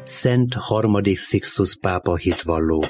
Szent harmadik Sixtus pápa hitvalló.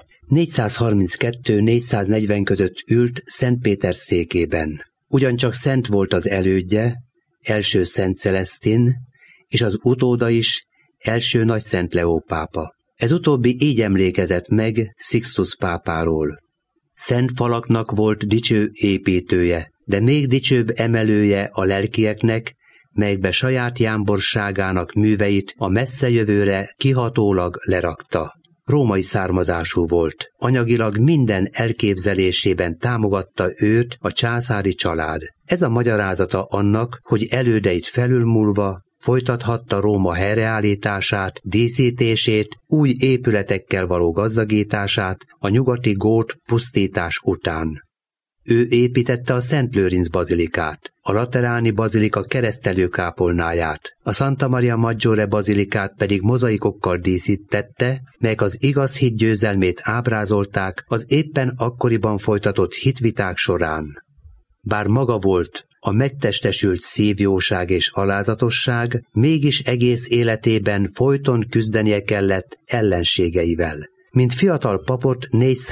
432-440 között ült Szent Péter székében. Ugyancsak szent volt az elődje, első Szent Celesztin, és az utóda is, első Nagy Szent Leó pápa. Ez utóbbi így emlékezett meg Sixtus pápáról. Szent falaknak volt dicső építője, de még dicsőbb emelője a lelkieknek, melyekbe saját jámborságának műveit a messzejövőre kihatólag lerakta. Római származású volt, anyagilag minden elképzelésében támogatta őt a császári család. Ez a magyarázata annak, hogy elődeit felülmúlva folytathatta Róma helyreállítását, díszítését, új épületekkel való gazdagítását a nyugati gót pusztítás után. Ő építette a Szent Lőrinc bazilikát, a Lateráni bazilika keresztelőkápolnáját, a Santa Maria Maggiore bazilikát pedig mozaikokkal díszítette, melyek az igaz hit győzelmét ábrázolták az éppen akkoriban folytatott hitviták során. Bár maga volt a megtestesült szívjóság és alázatosság, mégis egész életében folyton küzdenie kellett ellenségeivel. Mint fiatal papot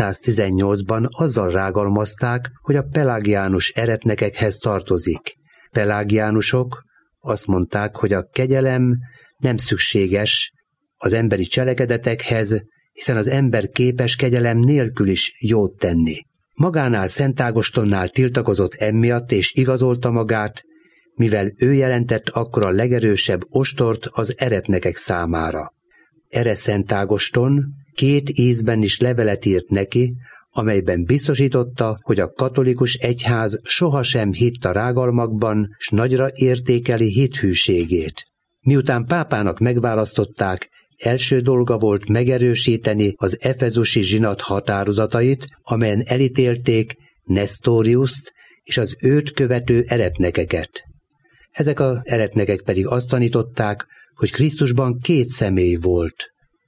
418-ban azzal rágalmazták, hogy a pelágiánus eretnekekhez tartozik. Pelágiánusok azt mondták, hogy a kegyelem nem szükséges az emberi cselekedetekhez, hiszen az ember képes kegyelem nélkül is jót tenni. Magánál Szent Ágostonnál tiltakozott emiatt és igazolta magát, mivel ő jelentett akkor a legerősebb ostort az eretnekek számára. Erre Szent Ágoston 2 ízben is levelet írt neki, amelyben biztosította, hogy a katolikus egyház sohasem hitt a rágalmakban, s nagyra értékeli hithűségét. Miután pápának megválasztották, első dolga volt megerősíteni az efezusi zsinat határozatait, amelyen elítélték Nestoriust és az őt követő eretnekeket. Ezek az eretnekek pedig azt tanították, hogy Krisztusban 2 személy volt.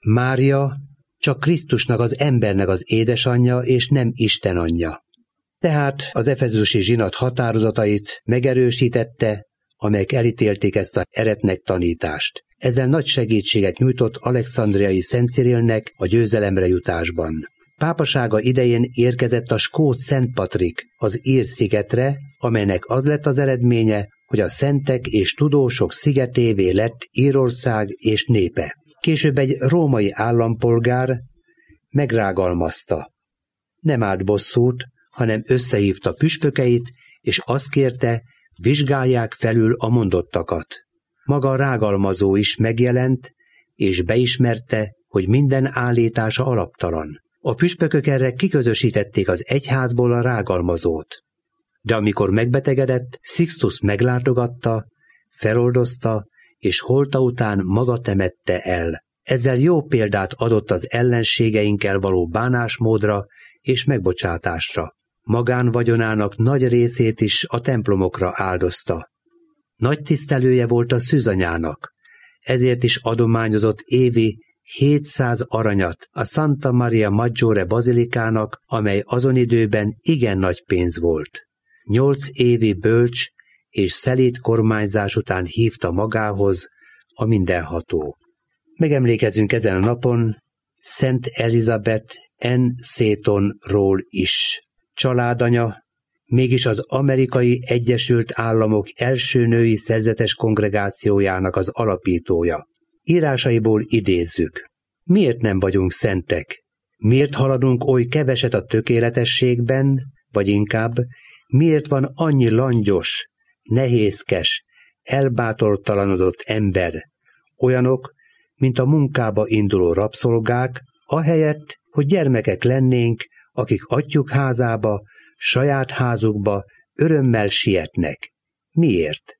Mária csak Krisztusnak, az embernek az édesanyja, és nem Isten anyja. Tehát az efezusi zsinat határozatait megerősítette, amelyek elítélték ezt az eretnek tanítást. Ezzel nagy segítséget nyújtott Alexandriai Szent Cirilnek a győzelemre jutásban. Pápasága idején érkezett a skót Szent Patrik az Ír szigetre, amelynek az lett az eredménye, hogy a szentek és tudósok szigetévé lett Írország és népe. Később egy római állampolgár megrágalmazta. Nem állt bosszút, hanem összehívta püspökeit, és azt kérte, vizsgálják felül a mondottakat. Maga a rágalmazó is megjelent, és beismerte, hogy minden állítása alaptalan. A püspökök erre kiközösítették az egyházból a rágalmazót. De amikor megbetegedett, Sixtus meglátogatta, feloldozta, és holta után maga temette el. Ezzel jó példát adott az ellenségeinkkel való bánásmódra és megbocsátásra. Magánvagyonának nagy részét is a templomokra áldozta. Nagy tisztelője volt a szűzanyának, ezért is adományozott évi 700 aranyat a Santa Maria Maggiore bazilikának, amely azon időben igen nagy pénz volt. 8 évi bölcs és szelíd kormányzás után hívta magához a mindenható. Megemlékezünk ezen a napon Szent Elizabeth N. Setonról is. Családanya, mégis az Amerikai Egyesült Államok első női szerzetes kongregációjának az alapítója. Írásaiból idézzük. Miért nem vagyunk szentek? Miért haladunk oly keveset a tökéletességben, vagy inkább, miért van annyi langyos, nehézkes, elbátortalanodott ember, olyanok, mint a munkába induló rabszolgák, ahelyett, hogy gyermekek lennénk, akik atyjuk házába, saját házukba örömmel sietnek. Miért?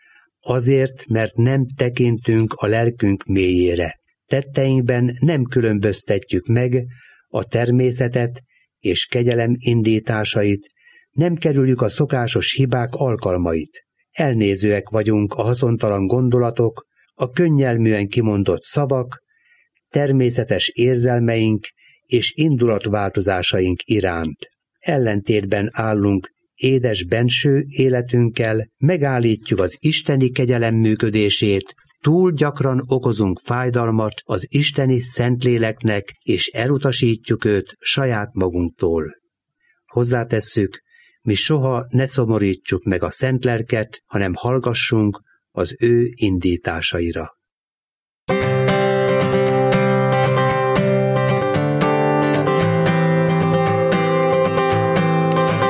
Azért, mert nem tekintünk a lelkünk mélyére. Tetteinkben nem különböztetjük meg a természetet és kegyelem indításait, nem kerüljük a szokásos hibák alkalmait. Elnézőek vagyunk a haszontalan gondolatok, a könnyelműen kimondott szavak, természetes érzelmeink és indulatváltozásaink iránt. Ellentétben állunk édes benső életünkkel, megállítjuk az isteni kegyelem működését, túl gyakran okozunk fájdalmat az isteni Szentléleknek, és elutasítjuk őt saját magunktól. Hozzátesszük, mi soha ne szomorítsuk meg a Szent Lelket, hanem hallgassunk az ő indításaira.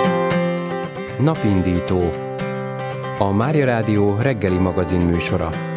Napindító. A Mária Rádió reggeli magazin műsora.